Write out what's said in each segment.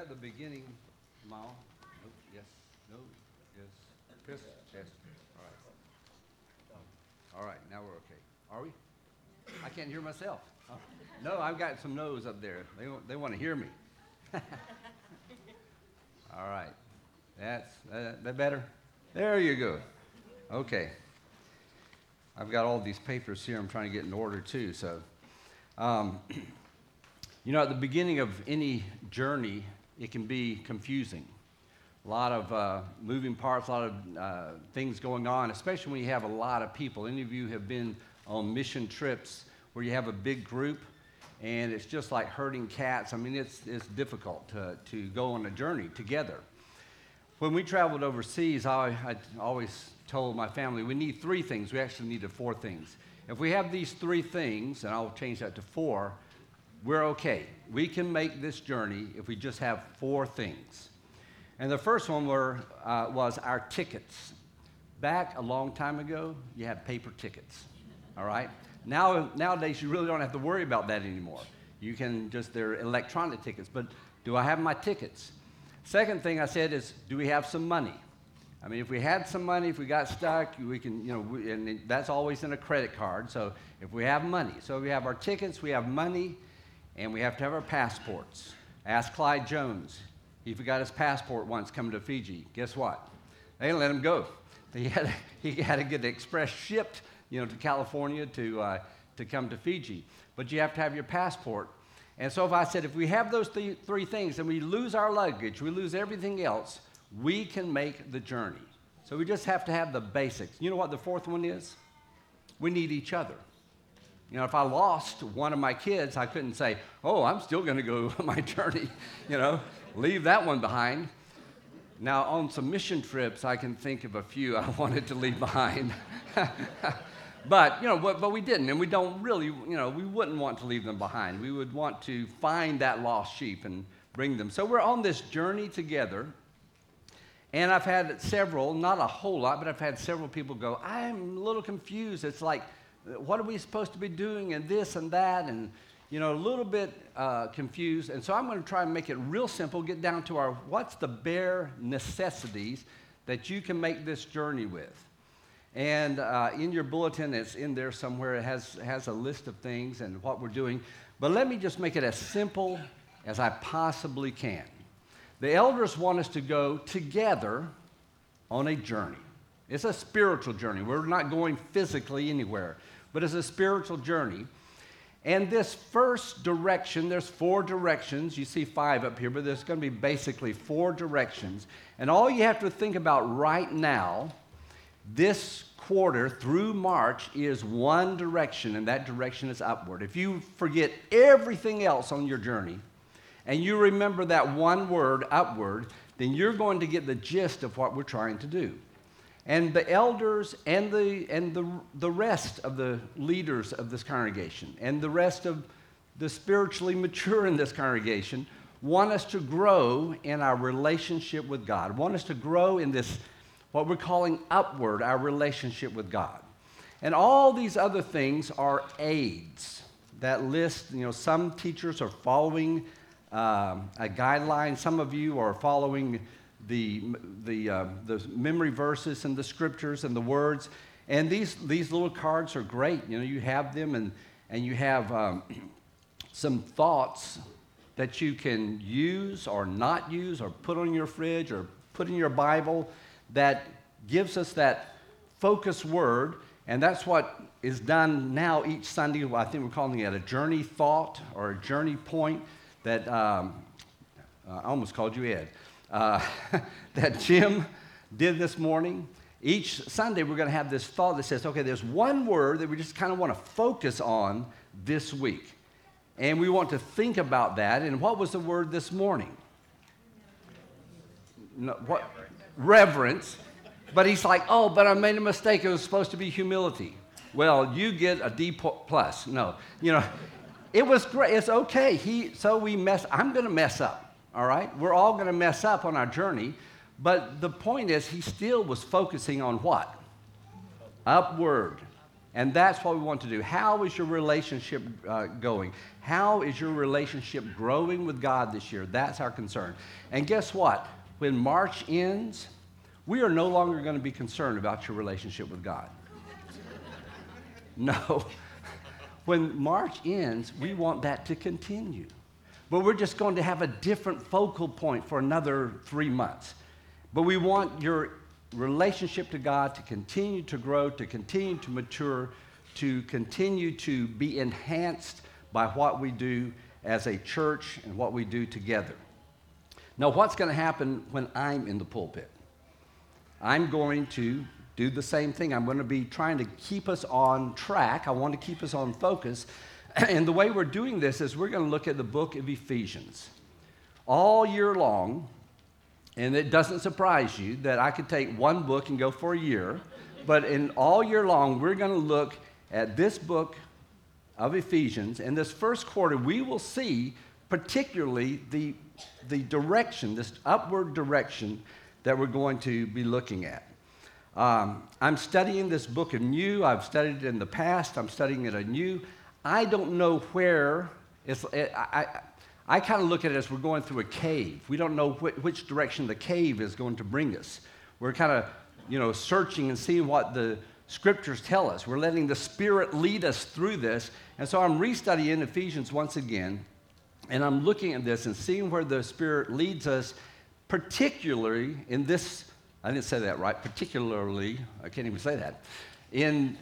at the beginning, Mom? Nope, yes, no, yes, Chris, yes. All right. All right, now we're okay. Are we? I can't hear myself. Oh. No, I've got some no's up there. They want to hear me. All right. That's that better? There you go. Okay. I've got all these papers here I'm trying to get in order too. So, at the beginning of any journey, it can be confusing. A lot of moving parts, a lot of things going on, especially when you have a lot of people. Any of you have been on mission trips where you have a big group, and it's just like herding cats. I mean, it's difficult to go on a journey together. When we traveled overseas, I always told my family we need 3 things. We actually needed 4 things. If we have these 3 things, and I'll change that to 4, we're okay. We can make this journey if we just have 4 things. And the first one was our tickets. Back a long time ago, you had paper tickets, all right? Nowadays, you really don't have to worry about that anymore. You can they're electronic tickets, but do I have my tickets? Second thing I said is, do we have some money? I mean, if we had some money, if we got stuck, we can, and that's always in a credit card. So if we have money, so we have our tickets, we have money, and we have to have our passports. Ask Clyde Jones. He forgot his passport once coming to Fiji. Guess what? They didn't let him go. He had to get the express shipped, to California to come to Fiji. But you have to have your passport. And so if we have those 3 things and we lose our luggage, we lose everything else, we can make the journey. So we just have to have the basics. You know what the 4th one is? We need each other. If I lost one of my kids, I couldn't say, oh, I'm still going to go on my journey, leave that one behind. Now, on some mission trips, I can think of a few I wanted to leave behind. But we didn't, and we don't really, we wouldn't want to leave them behind. We would want to find that lost sheep and bring them. So we're on this journey together, and I've had several, not a whole lot, but I've had several people go, I'm a little confused. It's like, what are we supposed to be doing, and this and that, and, a little bit confused. And so I'm going to try and make it real simple, get down to what's the bare necessities that you can make this journey with. And in your bulletin, it's in there somewhere. It has a list of things and what we're doing. But let me just make it as simple as I possibly can. The elders want us to go together on a journey. It's a spiritual journey. We're not going physically anywhere, but it's a spiritual journey. And this first direction, there's 4 directions. You see 5 up here, but there's going to be basically 4 directions. And all you have to think about right now, this quarter through March, is one direction, and that direction is upward. If you forget everything else on your journey, and you remember that one word, upward, then you're going to get the gist of what we're trying to do. And the elders and the rest of the leaders of this congregation and the rest of the spiritually mature in this congregation want us to grow in our relationship with God, want us to grow in this, what we're calling upward, our relationship with God. And all these other things are aids that list, some teachers are following a guideline. Some of you are following the memory verses and the scriptures and the words. And these little cards are great. You have them and you have some thoughts that you can use or not use or put on your fridge or put in your Bible that gives us that focus word. And that's what is done now each Sunday. I think we're calling it a journey thought or a journey point that I almost called you Ed. That Jim did this morning. Each Sunday we're going to have this thought that says, okay, there's one word that we just kind of want to focus on this week. And we want to think about that. And what was the word this morning? No, what? Reverence. But he's like, oh, but I made a mistake. It was supposed to be humility. Well, you get a D+. No, it was great. It's okay. I'm going to mess up. All right? We're all going to mess up on our journey, but the point is he still was focusing on what? Upward. And that's what we want to do. How is your relationship going? How is your relationship growing with God this year? That's our concern. And guess what? When March ends, we are no longer going to be concerned about your relationship with God. No. When March ends, we want that to continue. But we're just going to have a different focal point for another 3 months. But we want your relationship to God to continue to grow, to continue to mature, to continue to be enhanced by what we do as a church and what we do together. Now, what's going to happen when I'm in the pulpit? I'm going to do the same thing. I'm going to be trying to keep us on track. I want to keep us on focus. And the way we're doing this is we're going to look at the book of Ephesians. All year long, and it doesn't surprise you that I could take one book and go for a year, but in all year long, we're going to look at this book of Ephesians. In this first quarter, we will see particularly the direction, this upward direction that we're going to be looking at. I'm studying this book anew. I've studied it in the past. I'm studying it anew. I don't know where. I kind of look at it as we're going through a cave. We don't know which direction the cave is going to bring us. We're kind of, searching and seeing what the Scriptures tell us. We're letting the Spirit lead us through this. And so I'm restudying Ephesians once again, and I'm looking at this and seeing where the Spirit leads us, particularly in this. I didn't say that right. Particularly, I can't even say that. In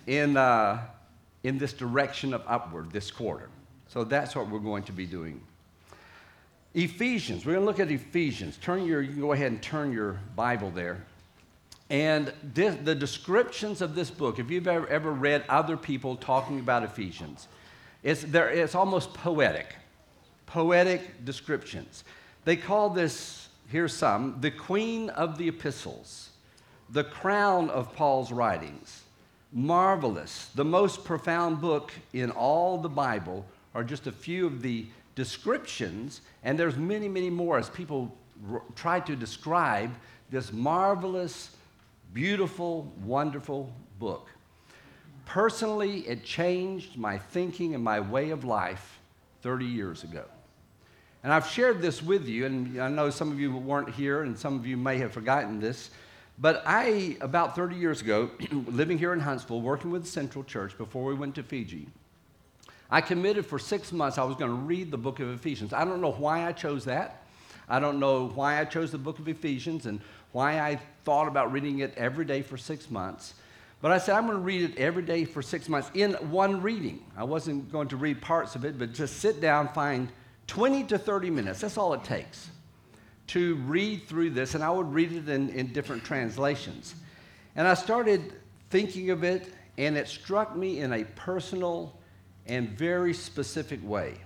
this direction of upward this quarter. So that's what we're going to be doing. Ephesians. We're going to look at Ephesians. You can go ahead and turn your Bible there. And the descriptions of this book, if you've ever read other people talking about Ephesians, it's almost poetic descriptions. They call this, here's some, the queen of the epistles, the crown of Paul's writings, marvelous, the most profound book in all the Bible, are just a few of the descriptions, and there's many, many more as people try to describe this marvelous, beautiful, wonderful book. Personally, it changed my thinking and my way of life 30 years ago. And I've shared this with you, and I know some of you weren't here, and some of you may have forgotten this, but about 30 years ago, living here in Huntsville, working with Central Church before we went to Fiji, I committed for 6 months I was going to read the book of Ephesians. I don't know why I chose that. I don't know why I chose the book of Ephesians and why I thought about reading it every day for 6 months. But I said, I'm going to read it every day for 6 months in one reading. I wasn't going to read parts of it, but just sit down, find 20 to 30 minutes. That's all it takes to read through this. And I would read it in different translations. And I started thinking of it, and it struck me in a personal and very specific way.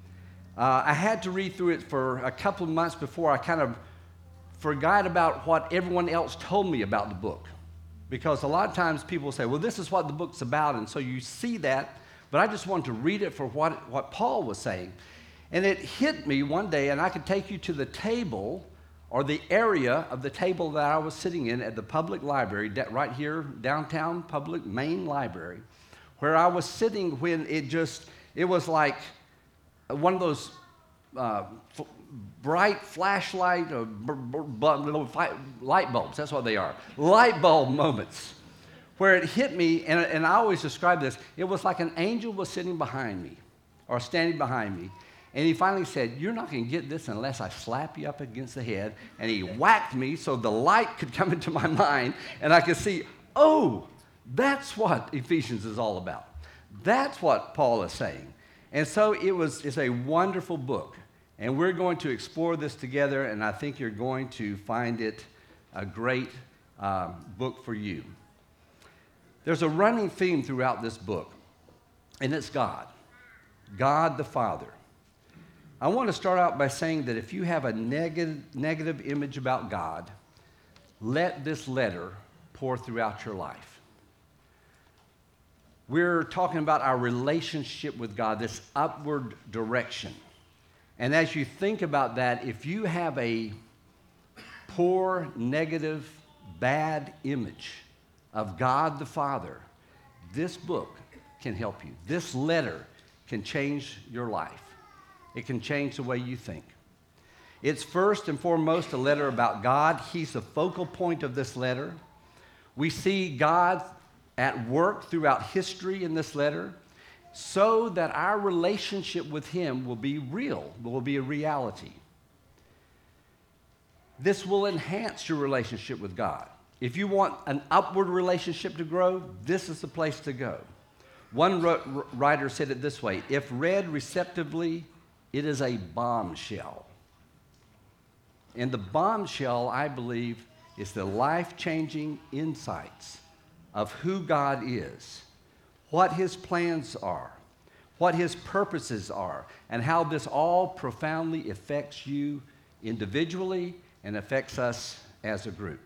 I had to read through it for a couple of months before I kind of forgot about what everyone else told me about the book. Because a lot of times people say, well, this is what the book's about, and so you see that, but I just wanted to read it for what Paul was saying. And it hit me one day, and I could take you to the table or the area of the table that I was sitting in at the public library, right here, downtown public main library, where I was sitting when it was like one of those bright flashlight or light bulbs, that's what they are, light bulb moments, where it hit me, and I always describe this, it was like an angel was sitting behind me, or standing behind me, and he finally said, you're not going to get this unless I slap you up against the head, and he whacked me so the light could come into my mind, and I could see, oh, that's what Ephesians is all about. That's what Paul is saying. And so it's a wonderful book. And we're going to explore this together, and I think you're going to find it a great book for you. There's a running theme throughout this book, and it's God the Father. I want to start out by saying that if you have a negative image about God, let this letter pour throughout your life. We're talking about our relationship with God, this upward direction. And as you think about that, if you have a poor, negative, bad image of God the Father, this book can help you. This letter can change your life. It can change the way you think. It's first and foremost a letter about God. He's the focal point of this letter. We see God at work throughout history in this letter so that our relationship with Him will be real, will be a reality. This will enhance your relationship with God. If you want an upward relationship to grow, this is the place to go. One writer said it this way: if read receptively, it is a bombshell. And the bombshell, I believe, is the life-changing insights of who God is, what His plans are, what His purposes are, and how this all profoundly affects you individually and affects us as a group.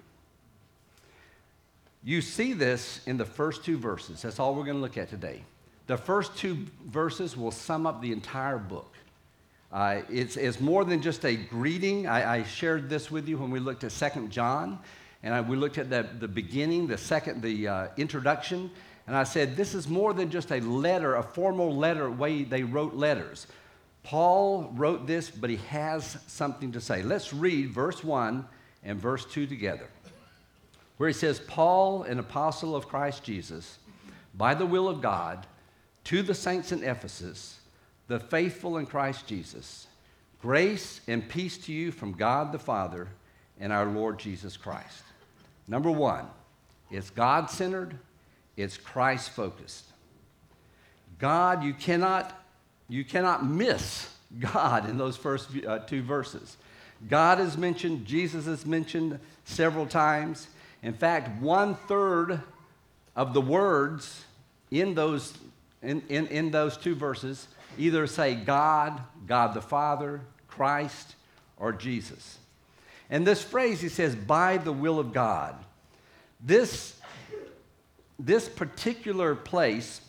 You see this in the first two verses. That's all we're going to look at today. The first two verses will sum up the entire book. It's more than just a greeting. I shared this with you when we looked at 2 John, and we looked at the beginning, the introduction, and I said this is more than just a letter, a formal letter, way they wrote letters. Paul wrote this, but he has something to say. Let's read verse 1 and verse 2 together, where he says, Paul, an apostle of Christ Jesus, by the will of God, to the saints in Ephesus, the faithful in Christ Jesus, grace and peace to you from God the Father and our Lord Jesus Christ. Number one, it's God-centered, it's Christ-focused. God, you cannot miss God in those first two verses. God is mentioned, Jesus is mentioned several times. In fact, 1/3 of the words in those two verses either say God, God the Father, Christ, or Jesus. And this phrase, he says, by the will of God. This particular place,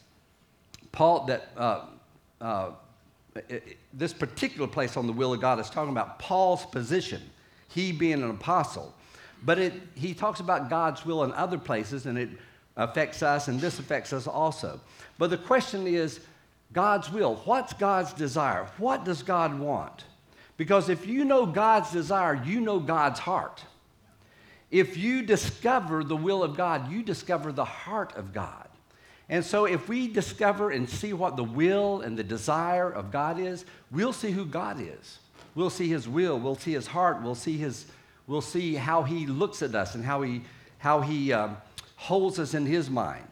this particular place on the will of God is talking about Paul's position, he being an apostle. But he talks about God's will in other places, and it affects us, and this affects us also. But the question is, God's will. What's God's desire? What does God want? Because if you know God's desire, you know God's heart. If you discover the will of God, you discover the heart of God. And so if we discover and see what the will and the desire of God is, we'll see who God is. We'll see His will. We'll see His heart. We'll see how He looks at us and how he holds us in His mind.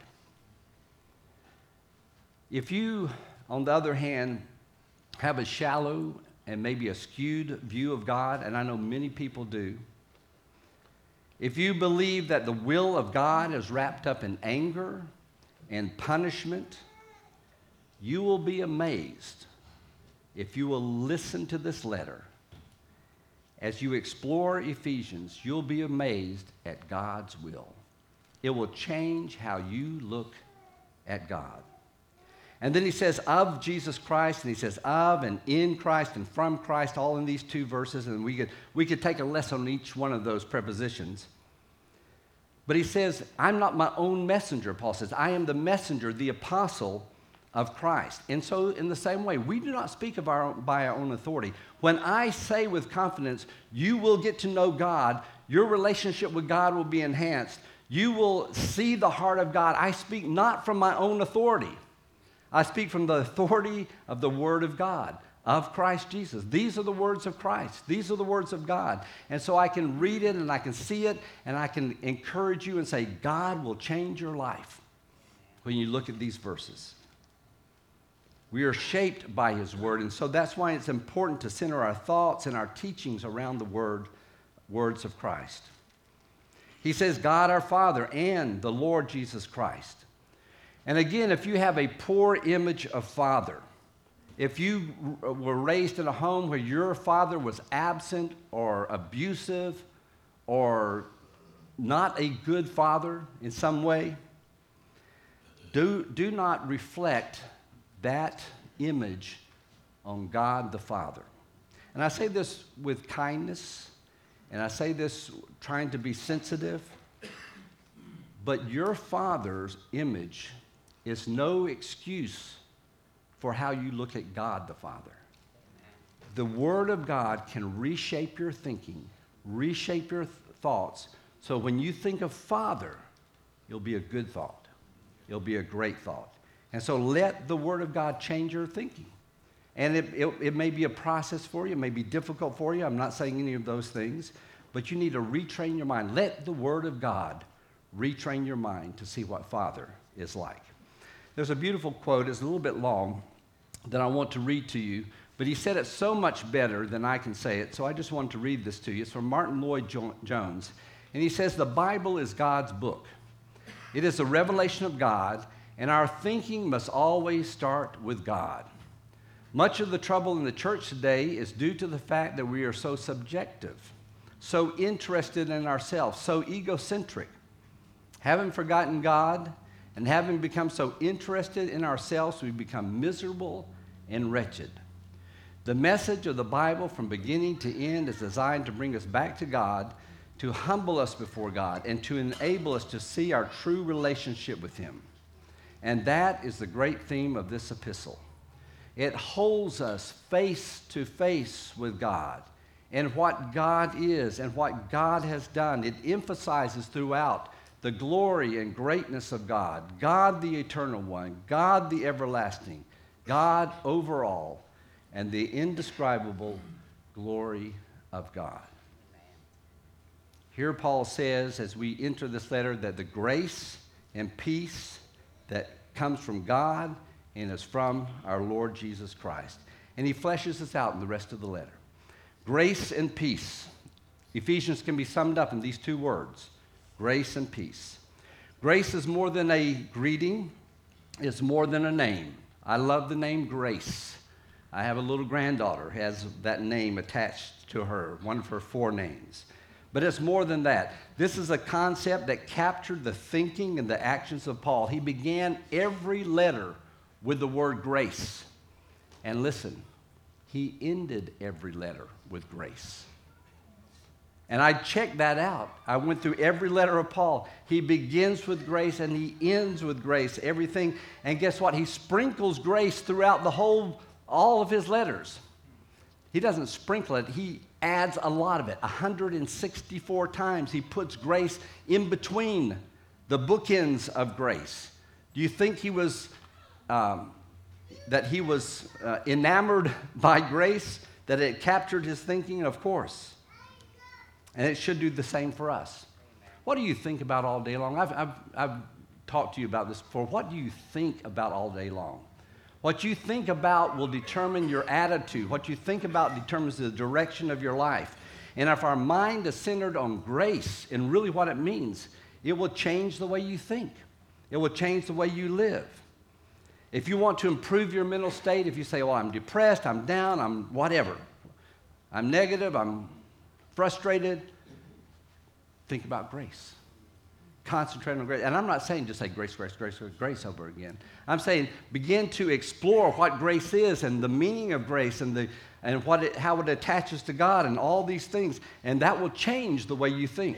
If you, on the other hand, have a shallow and maybe a skewed view of God, and I know many people do, if you believe that the will of God is wrapped up in anger and punishment, you will be amazed if you will listen to this letter. As you explore Ephesians, you'll be amazed at God's will. It will change how you look at God. And then he says of Jesus Christ, and he says of and in Christ and from Christ, all in these two verses, and we could take a lesson on each one of those prepositions. But he says, I'm not my own messenger, Paul says. I am the messenger, the apostle of Christ. And so in the same way, we do not speak by our own authority. When I say with confidence, you will get to know God, your relationship with God will be enhanced, you will see the heart of God. I speak not from my own authority. I speak from the authority of the Word of God, of Christ Jesus. These are the words of Christ. These are the words of God. And so I can read it and I can see it and I can encourage you and say, God will change your life when you look at these verses. We are shaped by His Word, and so that's why it's important to center our thoughts and our teachings around the words of Christ. He says, God our Father and the Lord Jesus Christ. And again, if you have a poor image of father, if you were raised in a home where your father was absent or abusive or not a good father in some way, do not reflect that image on God the Father. And I say this with kindness, and I say this trying to be sensitive, but your father's image is no excuse for how you look at God the Father. The Word of God can reshape your thinking, reshape your thoughts, so when you think of Father, it'll be a good thought. It'll be a great thought. And so let the Word of God change your thinking. And it may be a process for you. It may be difficult for you. I'm not saying any of those things. But you need to retrain your mind. Let the Word of God retrain your mind to see what Father is like. There's a beautiful quote. It's a little bit long that I want to read to you. But he said it so much better than I can say it. So I just wanted to read this to you. It's from Martin Lloyd-Jones. And he says, the Bible is God's book. It is a revelation of God, and our thinking must always start with God. Much of the trouble in the church today is due to the fact that we are so subjective, so interested in ourselves, so egocentric. Having forgotten God and having become so interested in ourselves, we become miserable and wretched. The message of the Bible from beginning to end is designed to bring us back to God, to humble us before God, and to enable us to see our true relationship with Him. And that is the great theme of this epistle. It holds us face to face with God and what God is and what God has done. It emphasizes throughout the glory and greatness of God, God the Eternal One, God the Everlasting, God over all, and the indescribable glory of God. Here Paul says, as we enter this letter, that the grace and peace that comes from God and is from our Lord Jesus Christ. And he fleshes this out in the rest of the letter. Grace and peace. Ephesians can be summed up in these two words, grace and peace. Grace is more than a greeting. It's more than a name. I love the name Grace. I have a little granddaughter who has that name attached to her, one of her 4 names. But it's more than that. This is a concept that captured the thinking and the actions of Paul. He began every letter with the word grace. And listen, he ended every letter with grace. And I checked that out. I went through every letter of Paul. He begins with grace and he ends with grace, everything. And guess what? He sprinkles grace throughout all of his letters. He doesn't sprinkle it. He adds a lot of it. 164 times he puts grace in between the bookends of grace. Do you think he was enamored by grace, that it captured his thinking? Of course. And it should do the same for us. What do you think about all day long? I've talked to you about this before. What do you think about all day long? What you think about will determine your attitude. What you think about determines the direction of your life. And if our mind is centered on grace and really what it means, it will change the way you think. It will change the way you live. If you want to improve your mental state, if you say, well, I'm depressed, I'm down, I'm whatever, I'm negative, I'm frustrated, think about grace. Concentrate on grace. And I'm not saying just say grace, grace, grace, grace over again. I'm saying begin to explore what grace is and the meaning of grace and how it attaches to God and all these things. And that will change the way you think.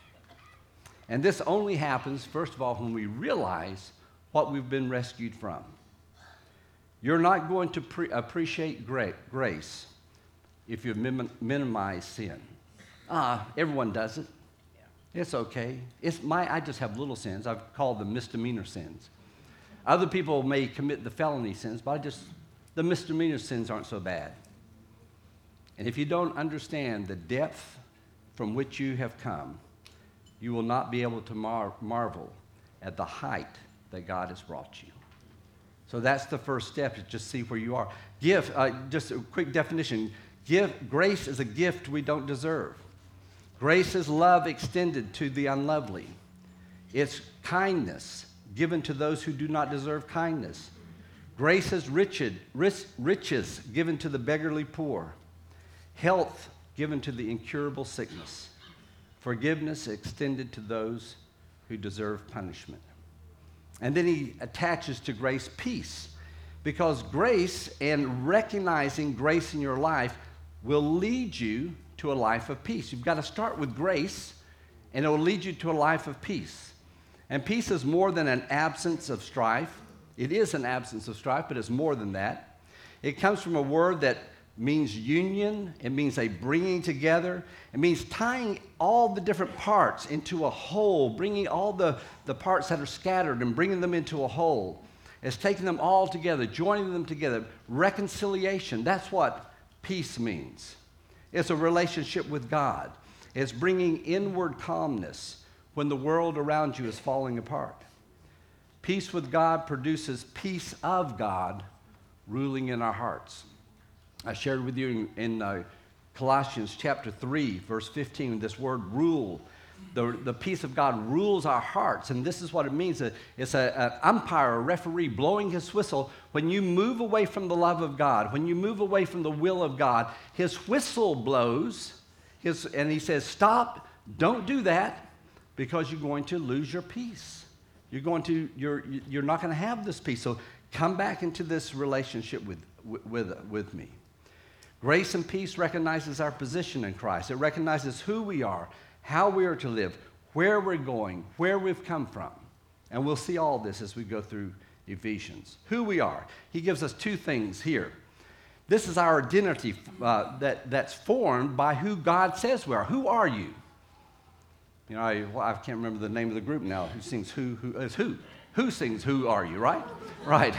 And this only happens, first of all, when we realize what we've been rescued from. You're not going to appreciate grace if you minimize sin. Everyone does it. It's okay. I just have little sins. I've called them misdemeanor sins. Other people may commit the felony sins, but the misdemeanor sins aren't so bad. And if you don't understand the depth from which you have come, you will not be able to marvel at the height that God has brought you. So that's the first step, is just see where you are. Just a quick definition. Grace is a gift we don't deserve. Grace is love extended to the unlovely. It's kindness given to those who do not deserve kindness. Grace is riches given to the beggarly poor. Health given to the incurable sickness. Forgiveness extended to those who deserve punishment. And then he attaches to grace peace, because grace and recognizing grace in your life will lead you to a life of peace. You've got to start with grace, and it will lead you to a life of peace. And peace is more than an absence of strife. It is an absence of strife, but it's more than that. It comes from a word that means union. It means a bringing together. It means tying all the different parts into a whole, bringing all the parts that are scattered and bringing them into a whole. It's taking them all together, joining them together. Reconciliation, that's what peace means. It's a relationship with God. It's bringing inward calmness when the world around you is falling apart. Peace with God produces peace of God ruling in our hearts. I shared with you in Colossians chapter 3, verse 15, this word rule. The peace of God rules our hearts, and this is what it means. It's an umpire, a referee blowing his whistle. When you move away from the love of God, when you move away from the will of God, his whistle blows, and he says, stop, don't do that, because you're going to lose your peace. You're not going to have this peace. So come back into this relationship with me. Grace and peace recognizes our position in Christ. It recognizes who we are, how we are to live, where we're going, where we've come from. And we'll see all this as we go through Ephesians. Who we are. He gives us two things here. This is our identity that's formed by who God says we are. Who are you? You know, I can't remember the name of the group now. Who sings who? Who sings who are you, right? Right.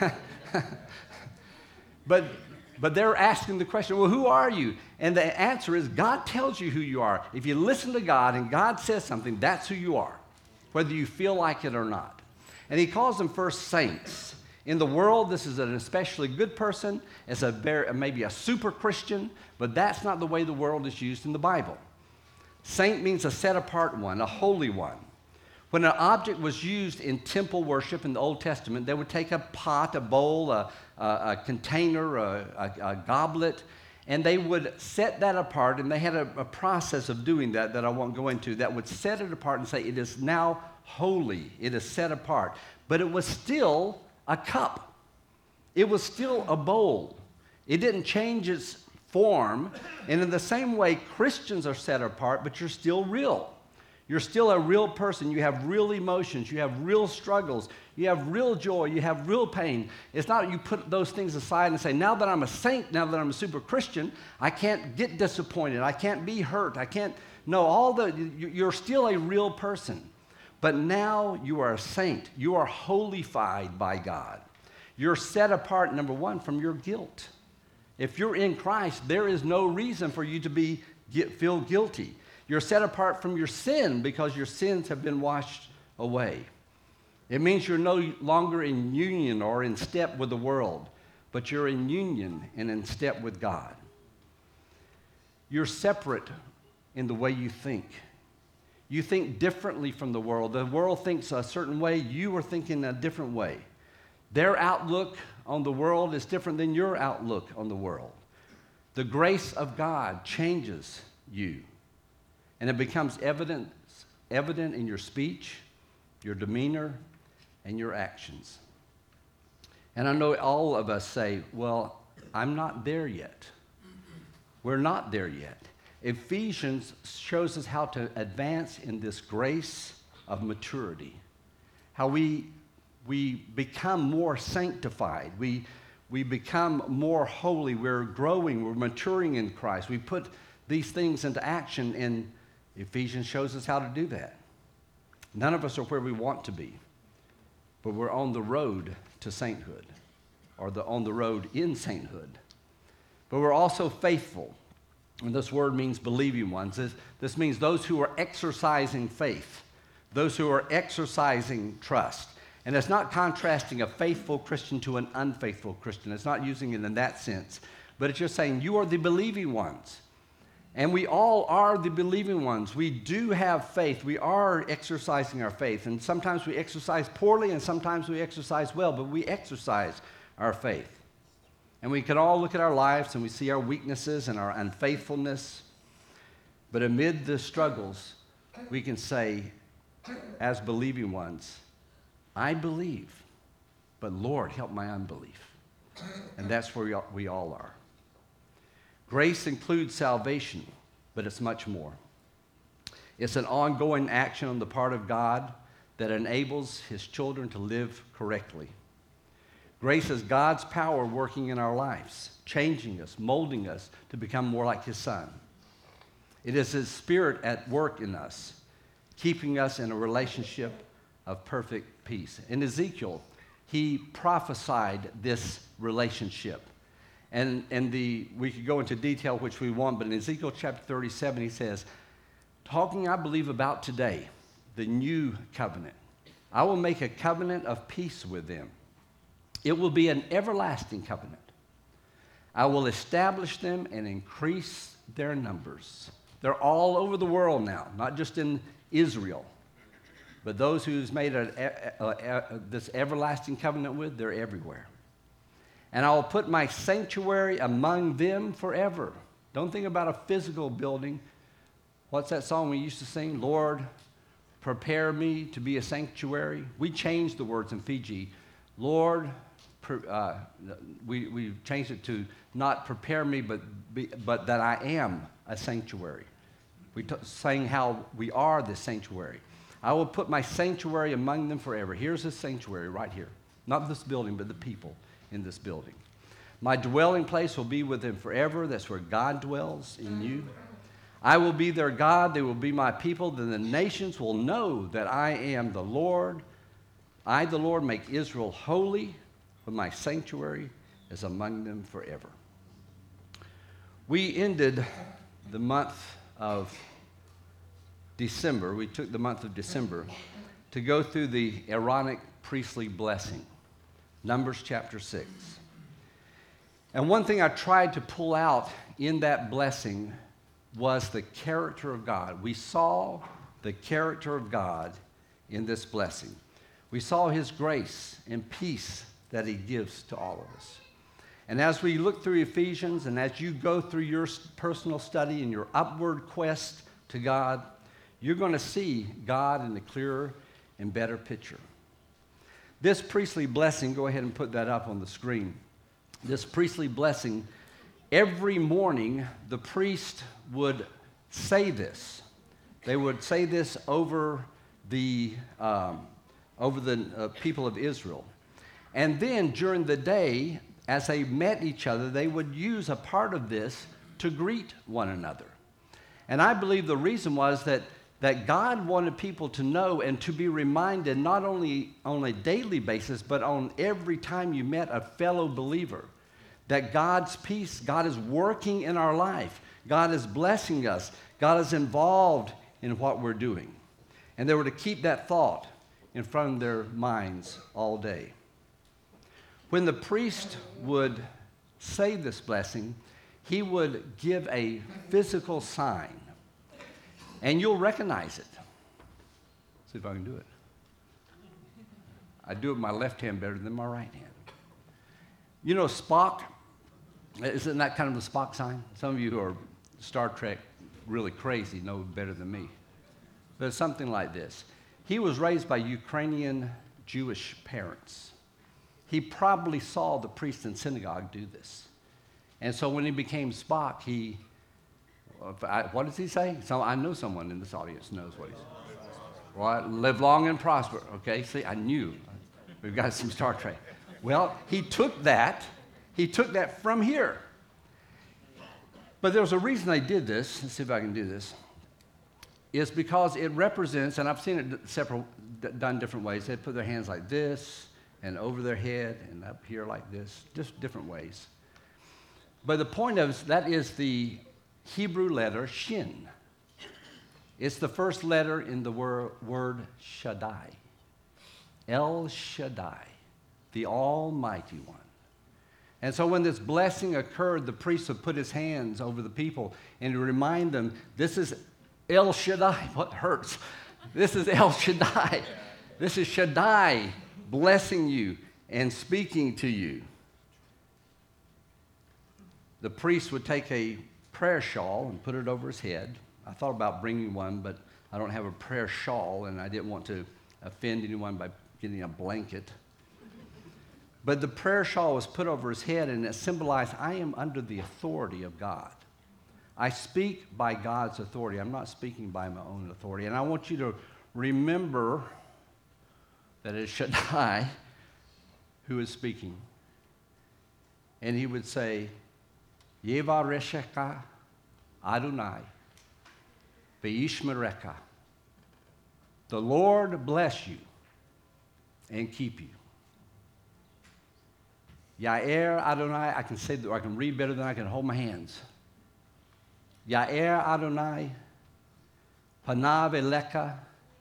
But they're asking the question, well, who are you? And the answer is God tells you who you are. If you listen to God and God says something, that's who you are, whether you feel like it or not. And he calls them first saints. In the world, this is an especially good person. It's maybe a super Christian, but that's not the way the world is used in the Bible. Saint means a set-apart one, a holy one. When an object was used in temple worship in the Old Testament, they would take a pot, a bowl, a container, a goblet, and they would set that apart, and they had a process of doing that I won't go into, that would set it apart and say, it is now holy, it is set apart. But it was still a cup. It was still a bowl. It didn't change its form, and in the same way, Christians are set apart, but you're still real. You're still a real person. You have real emotions. You have real struggles. You have real joy. You have real pain. It's not you put those things aside and say, now that I'm a saint, now that I'm a super Christian, I can't get disappointed. I can't be hurt. I can't, no, you're still a real person. But now you are a saint. You are holified by God. You're set apart, number one, from your guilt. If you're in Christ, there is no reason for you to feel guilty. You're set apart from your sin because your sins have been washed away. It means you're no longer in union or in step with the world, but you're in union and in step with God. You're separate in the way you think. You think differently from the world. The world thinks a certain way. You are thinking a different way. Their outlook on the world is different than your outlook on the world. The grace of God changes you. And it becomes evident in your speech, your demeanor, and your actions. And I know all of us say, well, I'm not there yet. We're not there yet. Ephesians shows us how to advance in this grace of maturity, how we become more sanctified. We become more holy. We're growing. We're maturing in Christ. We put these things into action, and Ephesians shows us how to do that. None of us are where we want to be, but we're on the road to sainthood, or on the road in sainthood. But we're also faithful, and this word means believing ones. This means those who are exercising faith, those who are exercising trust. And it's not contrasting a faithful Christian to an unfaithful Christian. It's not using it in that sense, but it's just saying you are the believing ones. And we all are the believing ones. We do have faith. We are exercising our faith. And sometimes we exercise poorly and sometimes we exercise well, but we exercise our faith. And we can all look at our lives and we see our weaknesses and our unfaithfulness. But amid the struggles, we can say, as believing ones, I believe, but Lord, help my unbelief. And that's where we all are. Grace includes salvation, but it's much more. It's an ongoing action on the part of God that enables his children to live correctly. Grace is God's power working in our lives, changing us, molding us to become more like His Son. It is His Spirit at work in us, keeping us in a relationship of perfect peace. In Ezekiel, he prophesied this relationship. And we could go into detail, which we want, but in Ezekiel chapter 37, he says, talking, I believe, about today, the new covenant. I will make a covenant of peace with them. It will be an everlasting covenant. I will establish them and increase their numbers. They're all over the world now, not just in Israel. But those who's made this everlasting covenant with, they're everywhere. And I will put my sanctuary among them forever. Don't think about a physical building. What's that song we used to sing? Lord, prepare me to be a sanctuary. We changed the words in Fiji. Lord, we changed it to not prepare me, but that I am a sanctuary. We sang how we are the sanctuary. I will put my sanctuary among them forever. Here's a sanctuary right here. Not this building, but the people in this building. My dwelling place will be with them forever. That's where God dwells in you. I will be their God. They will be my people. Then the nations will know that I am the Lord. I, the Lord, make Israel holy, but my sanctuary is among them forever. We ended the month of December. We took the month of December to go through the Aaronic priestly blessing. Numbers chapter 6. And one thing I tried to pull out in that blessing was the character of God. We saw the character of God in this blessing. We saw His grace and peace that He gives to all of us. And as we look through Ephesians and as you go through your personal study and your upward quest to God, you're going to see God in a clearer and better picture. This priestly blessing, go ahead and put that up on the screen. This priestly blessing, every morning the priest would say this. They would say this over the people of Israel. And then during the day, as they met each other, they would use a part of this to greet one another. And I believe the reason was that God wanted people to know and to be reminded not only on a daily basis, but on every time you met a fellow believer, that God's peace, God is working in our life. God is blessing us. God is involved in what we're doing. And they were to keep that thought in front of their minds all day. When the priest would say this blessing, he would give a physical sign. And you'll recognize it. See if I can do it. I do it with my left hand better than my right hand. You know Spock? Isn't that kind of the Spock sign? Some of you who are Star Trek really crazy know better than me. But it's something like this. He was raised by Ukrainian Jewish parents. He probably saw the priest in synagogue do this. And so when he became Spock, what does he say? So I know someone in this audience knows what he says. Well, live long and prosper. Okay, see, I knew. We've got some Star Trek. Well, he took that from here. But there was a reason they did this. Let's see if I can do this. It's because it represents, and I've seen it done different ways. They put their hands like this, and over their head, and up here like this, just different ways. But the point of that is the Hebrew letter Shin. It's the first letter in the word Shaddai. El Shaddai, the Almighty One. And so when this blessing occurred, the priest would put his hands over the people and remind them, this is El Shaddai. What hurts? This is El Shaddai. This is Shaddai blessing you and speaking to you. The priest would take a prayer shawl and put it over his head. I thought about bringing one, but I don't have a prayer shawl, and I didn't want to offend anyone by getting a blanket. But the prayer shawl was put over his head, and it symbolized, I am under the authority of God. I speak by God's authority. I'm not speaking by my own authority. And I want you to remember that it's Shaddai who is speaking. and he would say, Yevaresheka Adonai ve'yishmerecha. The Lord bless you and keep you. Yair Adonai, I can say that, or I can read better than I can hold my hands. Yair Adonai, panav elecha,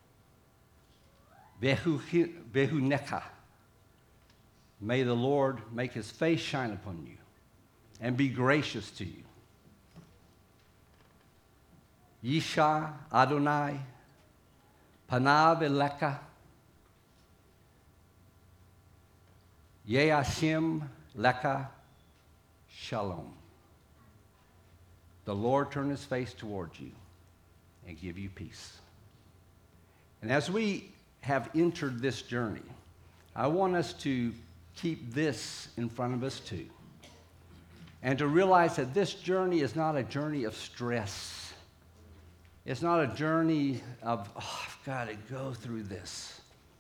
vehunecha. May the Lord make his face shine upon you and be gracious to you. Yisha Adonai, panav elecha, Yeashim lecha shalom. The Lord turn his face towards you and give you peace. And as we have entered this journey, I want us to keep this in front of us too. And to realize that this journey is not a journey of stress. It's not a journey of, oh, I've got to go through this.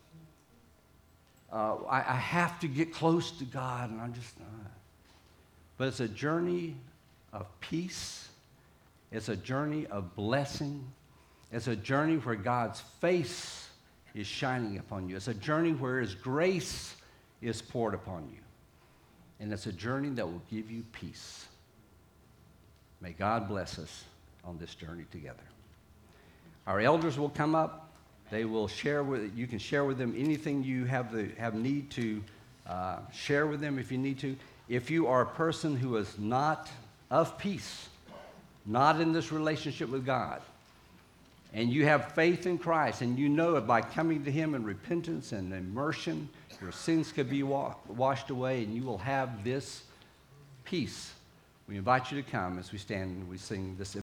I have to get close to God, and I'm just not. But it's a journey of peace. It's a journey of blessing. It's a journey where God's face is shining upon you. It's a journey where his grace is poured upon you. And it's a journey that will give you peace. May God bless us on this journey together. Our elders will come up. They will share with you. Can share with them anything you have need to share with them if you need to. If you are a person who is not of peace, not in this relationship with God, and you have faith in Christ, and you know that by coming to him in repentance and immersion, your sins could be washed away, and you will have this peace. We invite you to come as we stand and we sing this.